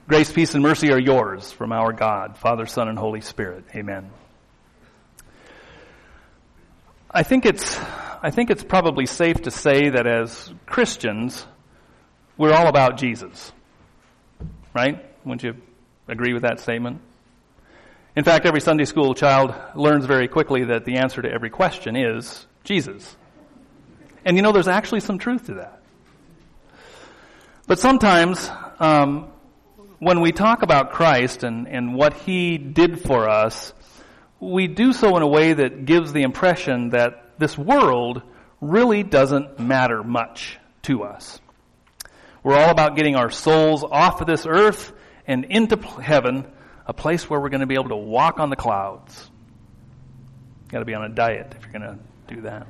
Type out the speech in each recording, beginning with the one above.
Grace, peace, and mercy are yours from our God, Father, Son, and Holy Spirit. Amen. I think it's probably safe to say that as Christians, we're all about Jesus. Right? Wouldn't you agree with that statement? In fact, every Sunday school child learns very quickly that the answer to every question is Jesus. And there's actually some truth to that. But sometimes, when we talk about Christ and what He did for us, we do so in a way that gives the impression that this world really doesn't matter much to us. We're all about getting our souls off of this earth and into heaven, a place where we're going to be able to walk on the clouds. Got to be on a diet if you're going to do that.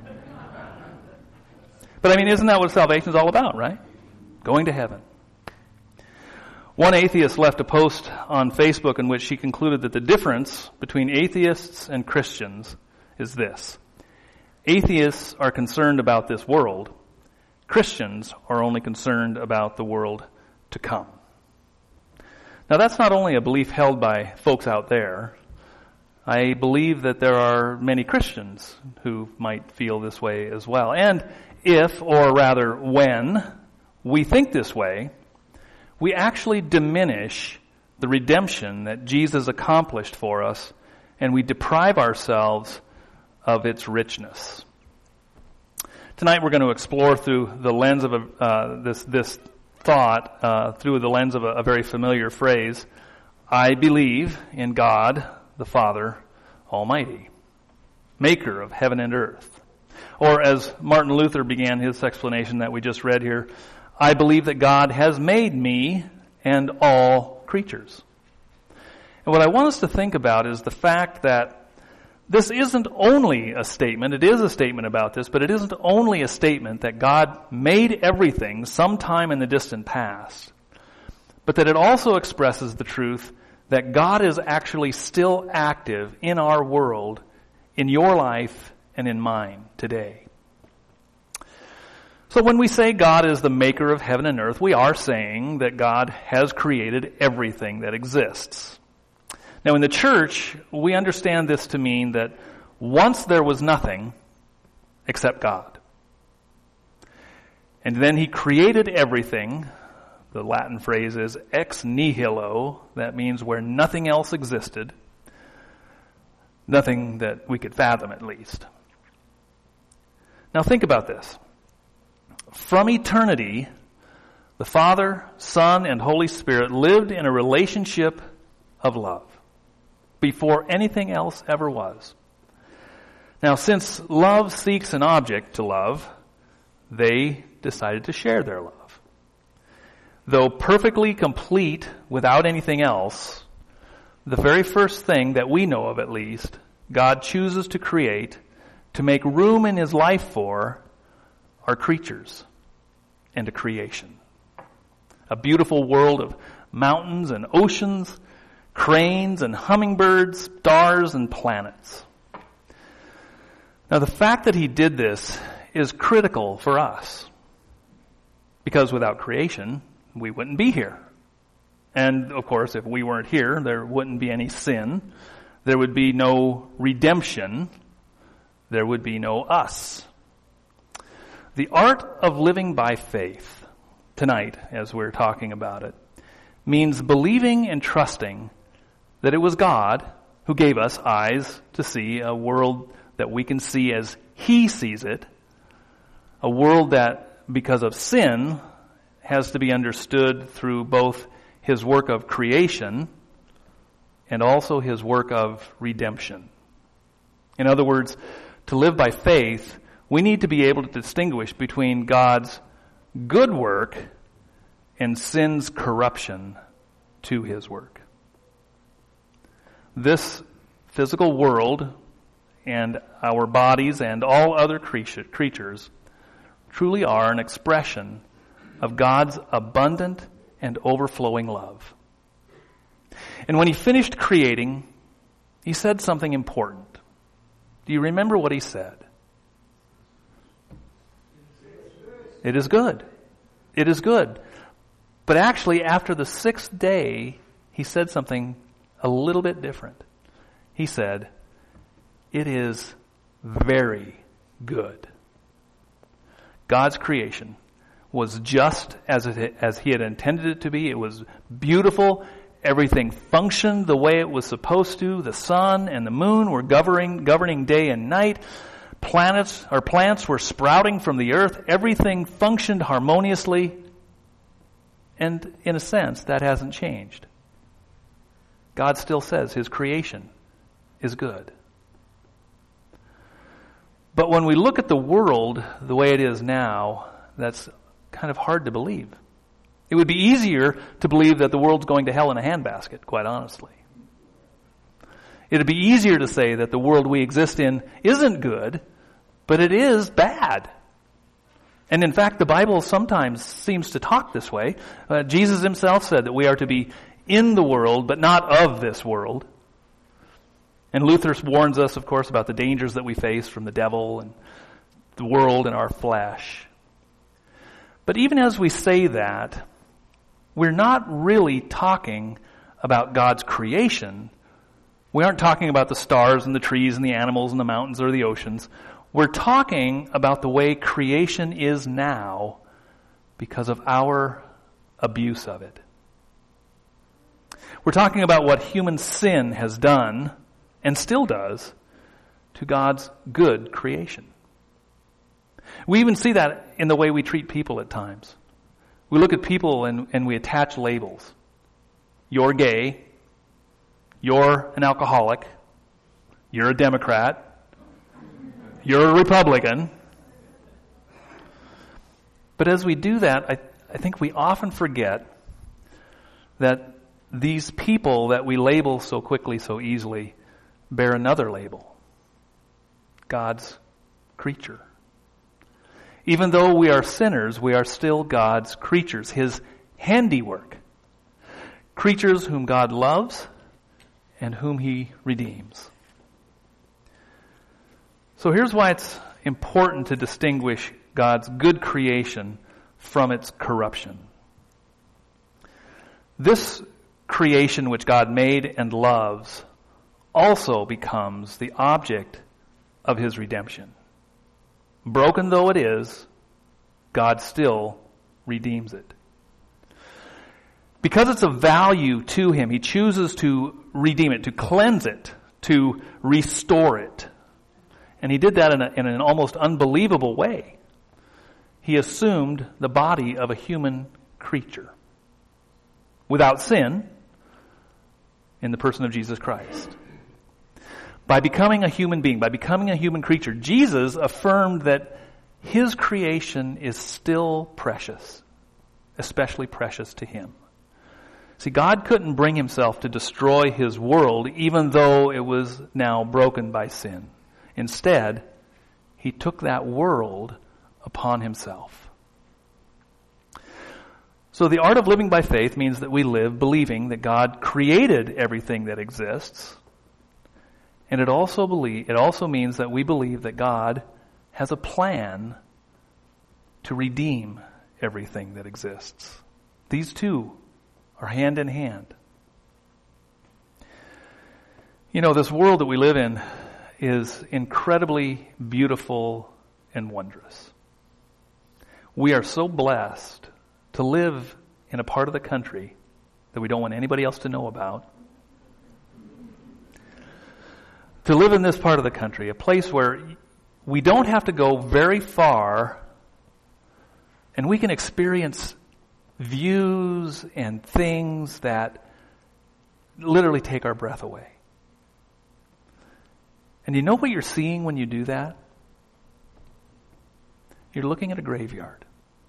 But isn't that what salvation is all about, right? Going to heaven. One atheist left a post on Facebook in which she concluded that the difference between atheists and Christians is this. Atheists are concerned about this world. Christians are only concerned about the world to come. Now, that's not only a belief held by folks out there. I believe that there are many Christians who might feel this way as well. And if, or rather when, we think this way, we actually diminish the redemption that Jesus accomplished for us, and we deprive ourselves of its richness. Tonight we're going to explore through the lens of this thought, through the lens of a very familiar phrase, I believe in God, the Father Almighty, maker of heaven and earth. Or as Martin Luther began his explanation that we just read here, I believe that God has made me and all creatures. And what I want us to think about is the fact that this isn't only a statement, it is a statement about this, but it isn't only a statement that God made everything sometime in the distant past, but that it also expresses the truth that God is actually still active in our world, in your life and in mine today. So when we say God is the maker of heaven and earth, we are saying that God has created everything that exists. Now in the church, we understand this to mean that once there was nothing except God. And then He created everything. The Latin phrase is ex nihilo. That means where nothing else existed. Nothing that we could fathom, at least. Now think about this. From eternity, the Father, Son, and Holy Spirit lived in a relationship of love before anything else ever was. Now, since love seeks an object to love, they decided to share their love. Though perfectly complete without anything else, the very first thing that we know of, at least, God chooses to create, to make room in His life for, are creatures and a creation. A beautiful world of mountains and oceans, cranes and hummingbirds, stars and planets. Now the fact that He did this is critical for us, because without creation, we wouldn't be here. And of course, if we weren't here, there wouldn't be any sin, there would be no redemption, there would be no us. The art of living by faith, tonight, as we're talking about it, means believing and trusting that it was God who gave us eyes to see a world that we can see as He sees it, a world that, because of sin, has to be understood through both His work of creation and also His work of redemption. In other words, to live by faith, we need to be able to distinguish between God's good work and sin's corruption to His work. This physical world and our bodies and all other creatures truly are an expression of God's abundant and overflowing love. And when He finished creating, He said something important. Do you remember what He said? It is good. It is good. But actually, after the sixth day, he said something a little bit different. He said, "It is very good." God's creation was just as he had intended it to be. It was beautiful. Everything functioned the way it was supposed to. The sun and the moon were governing day and night. Plants were sprouting from the earth. Everything functioned harmoniously. And in a sense, that hasn't changed. God still says his creation is good. But when we look at the world the way it is now, that's kind of hard to believe. It would be easier to believe that the world's going to hell in a handbasket, quite honestly. It would be easier to say that the world we exist in isn't good, but it is bad. And in fact, the Bible sometimes seems to talk this way. Jesus himself said that we are to be in the world, but not of this world. And Luther warns us, of course, about the dangers that we face from the devil and the world and our flesh. But even as we say that, we're not really talking about God's creation. We aren't talking about the stars and the trees and the animals and the mountains or the oceans. We're talking about the way creation is now because of our abuse of it. We're talking about what human sin has done and still does to God's good creation. We even see that in the way we treat people at times. We look at people and we attach labels. You're gay. You're an alcoholic. You're a Democrat. You're a Republican. But as we do that, I think we often forget that these people that we label so quickly, so easily, bear another label. God's creature. Even though we are sinners, we are still God's creatures, his handiwork. Creatures whom God loves and whom he redeems. So here's why it's important to distinguish God's good creation from its corruption. This creation which God made and loves also becomes the object of his redemption. Broken though it is, God still redeems it. Because it's of value to him, he chooses to redeem it, to cleanse it, to restore it. And he did that in an almost unbelievable way. He assumed the body of a human creature without sin in the person of Jesus Christ. By becoming a human being, by becoming a human creature, Jesus affirmed that his creation is still precious, especially precious to him. See, God couldn't bring himself to destroy his world even though it was now broken by sin. Instead, he took that world upon himself. So the art of living by faith means that we live believing that God created everything that exists. And it also means that we believe that God has a plan to redeem everything that exists. These two are hand in hand. You know, this world that we live in is incredibly beautiful and wondrous. We are so blessed to live in a part of the country that we don't want anybody else to know about. To live in this part of the country, a place where we don't have to go very far and we can experience views and things that literally take our breath away. And you know what you're seeing when you do that? You're looking at a graveyard.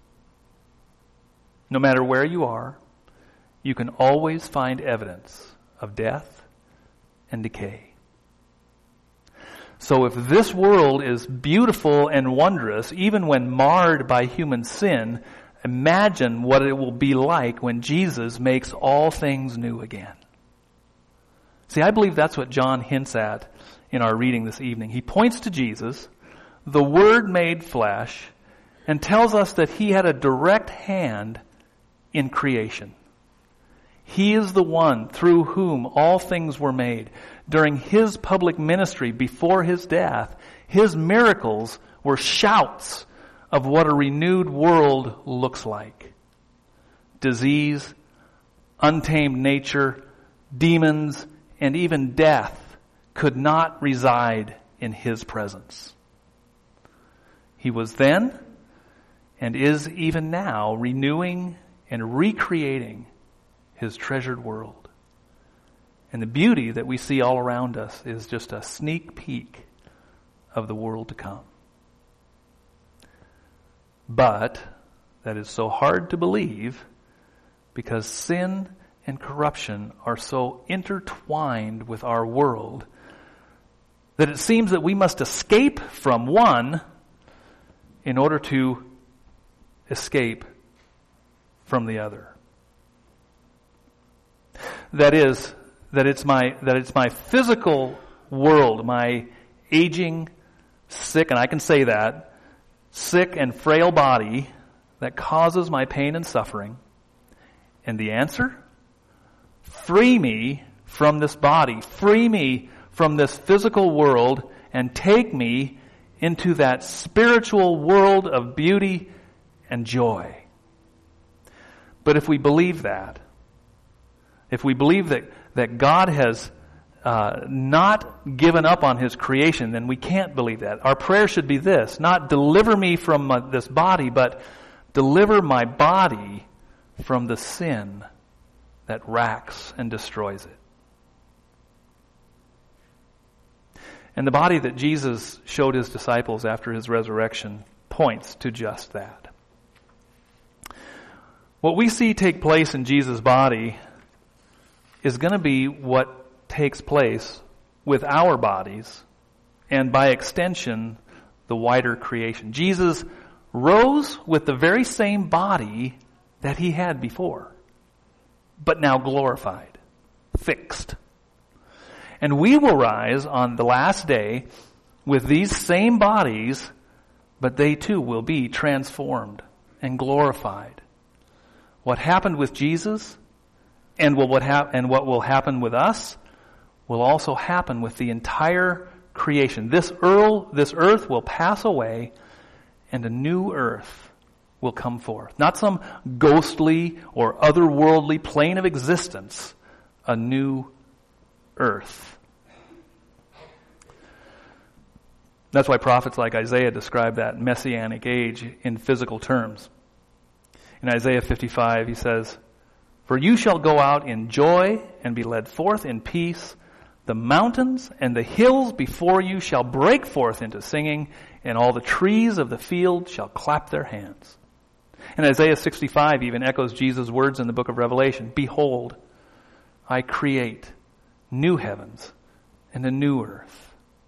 No matter where you are, you can always find evidence of death and decay. So if this world is beautiful and wondrous, even when marred by human sin, imagine what it will be like when Jesus makes all things new again. See, I believe that's what John hints at in our reading this evening. He points to Jesus, the Word made flesh, and tells us that he had a direct hand in creation. He is the one through whom all things were made. During his public ministry before his death, his miracles were shouts of what a renewed world looks like. Disease, untamed nature, demons, and even death could not reside in his presence. He was then and is even now renewing and recreating his treasured world. And the beauty that we see all around us is just a sneak peek of the world to come. But that is so hard to believe because sin and corruption are so intertwined with our world that it seems that we must escape from one in order to escape from the other. That it's my physical world, my aging, sick, and I can say that, sick and frail body that causes my pain and suffering. And the answer? Free me from this body. Free me from this physical world and take me into that spiritual world of beauty and joy. But if we believe that, if we believe that God has not given up on his creation, then we can't believe that. Our prayer should be this, not deliver me from this body, but deliver my body from the sin that racks and destroys it. And the body that Jesus showed his disciples after his resurrection points to just that. What we see take place in Jesus' body is going to be what takes place with our bodies and by extension the wider creation. Jesus rose with the very same body that he had before, but now glorified, fixed. And we will rise on the last day with these same bodies, but they too will be transformed and glorified. What happened with Jesus and what will happen with us will also happen with the entire creation. This earth will pass away and a new earth will come forth. Not some ghostly or otherworldly plane of existence, a new earth. That's why prophets like Isaiah describe that messianic age in physical terms. In Isaiah 55, he says, "For you shall go out in joy and be led forth in peace. The mountains and the hills before you shall break forth into singing, and all the trees of the field shall clap their hands." And Isaiah 65 even echoes Jesus' words in the book of Revelation, "Behold, I create new heavens and a new earth."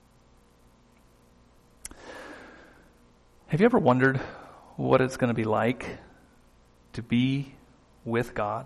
Have you ever wondered what it's going to be like to be with God?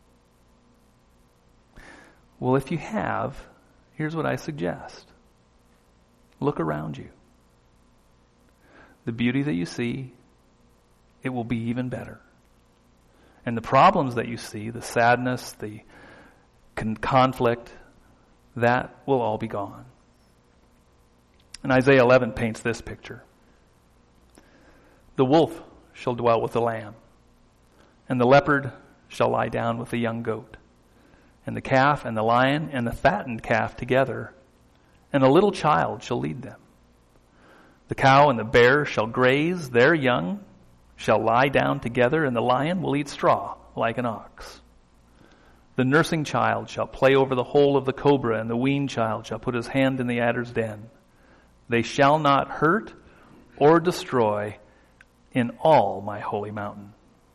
Well, if you have, here's what I suggest. Look around you. The beauty that you see, it will be even better. And the problems that you see, the sadness, the conflict, that will all be gone. And Isaiah 11 paints this picture. "The wolf shall dwell with the lamb, and the leopard shall lie down with the young goat, and the calf and the lion and the fattened calf together, and a little child shall lead them. The cow and the bear shall graze, their young shall lie down together, and the lion will eat straw like an ox. The nursing child shall play over the hole of the cobra, and the weaned child shall put his hand in the adder's den. They shall not hurt or destroy in all my holy mountain."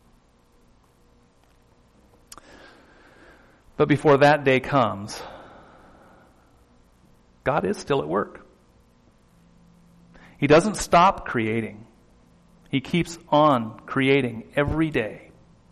But before that day comes, God is still at work. He doesn't stop creating. He keeps on creating every day.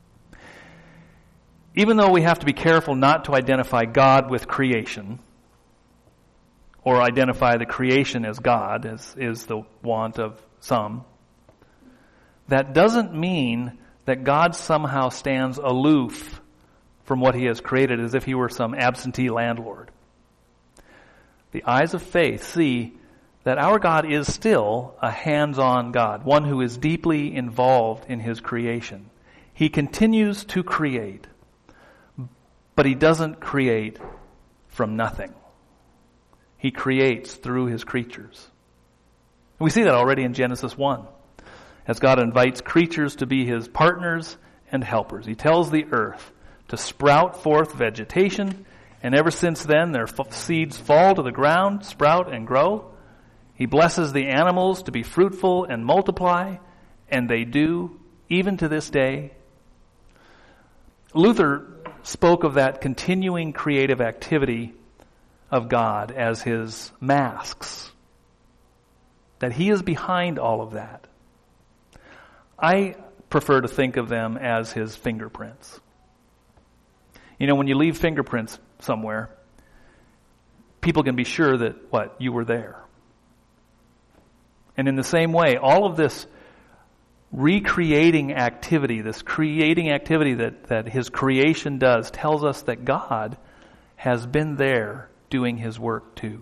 Even though we have to be careful not to identify God with creation, or identify the creation as God, as is the want of some, that doesn't mean that God somehow stands aloof from what he has created as if he were some absentee landlord. The eyes of faith see that our God is still a hands-on God, one who is deeply involved in his creation. He continues to create, but he doesn't create from nothing. He creates through his creatures. We see that already in Genesis 1, as God invites creatures to be his partners and helpers. He tells the earth to sprout forth vegetation, and ever since then their seeds fall to the ground, sprout and grow. He blesses the animals to be fruitful and multiply, and they do, even to this day. Luther spoke of that continuing creative activity of God as his masks, that he is behind all of that. I prefer to think of them as his fingerprints. You know, when you leave fingerprints somewhere, people can be sure that, you were there. And in the same way, all of this recreating activity, this creating activity that his creation does, tells us that God has been there doing his work too.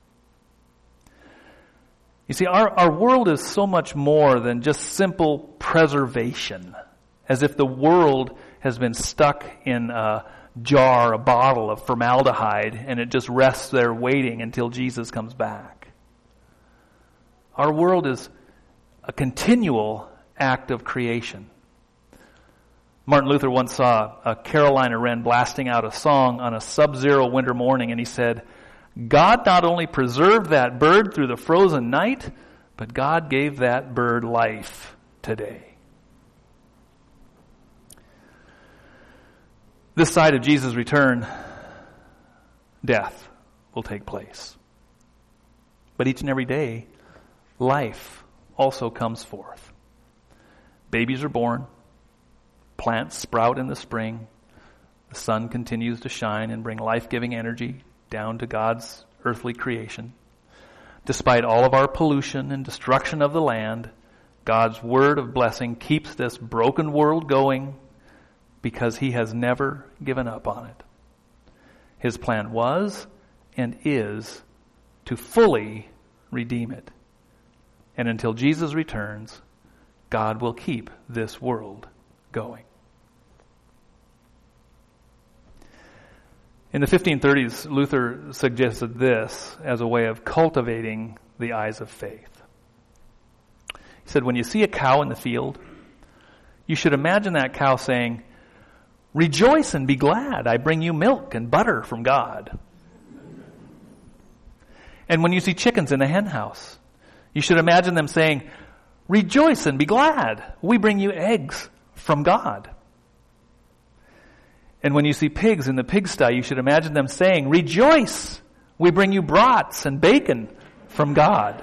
You see, our world is so much more than just simple preservation, as if the world has been stuck in a jar, a bottle of formaldehyde, and it just rests there waiting until Jesus comes back. Our world is a continual act of creation. Martin Luther once saw a Carolina wren blasting out a song on a sub-zero winter morning, and he said, God not only preserved that bird through the frozen night, but God gave that bird life today. This side of Jesus' return, death will take place. But each and every day, life also comes forth. Babies are born, plants sprout in the spring, the sun continues to shine and bring life-giving energy down to God's earthly creation. Despite all of our pollution and destruction of the land, God's word of blessing keeps this broken world going because he has never given up on it. His plan was and is to fully redeem it. And until Jesus returns, God will keep this world going. In the 1530s, Luther suggested this as a way of cultivating the eyes of faith. He said, when you see a cow in the field, you should imagine that cow saying, "Rejoice and be glad, I bring you milk and butter from God." And when you see chickens in a hen house, you should imagine them saying, "Rejoice and be glad, we bring you eggs from God." And when you see pigs in the pigsty, you should imagine them saying, "Rejoice, we bring you brats and bacon from God."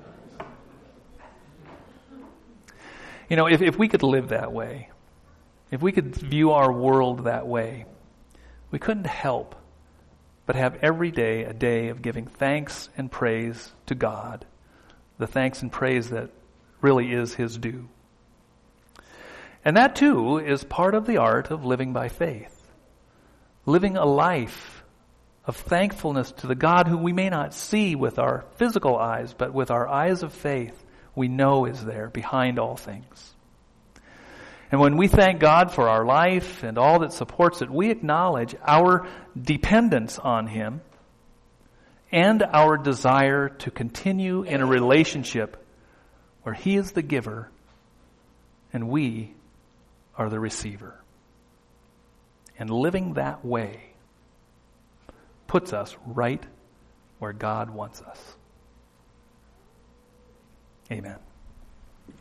You know, if we could live that way, if we could view our world that way, we couldn't help but have every day a day of giving thanks and praise to God, the thanks and praise that really is his due. And that too is part of the art of living by faith. Living a life of thankfulness to the God who we may not see with our physical eyes, but with our eyes of faith, we know is there behind all things. And when we thank God for our life and all that supports it, we acknowledge our dependence on him and our desire to continue in a relationship where he is the giver and we are the receiver. And living that way puts us right where God wants us. Amen.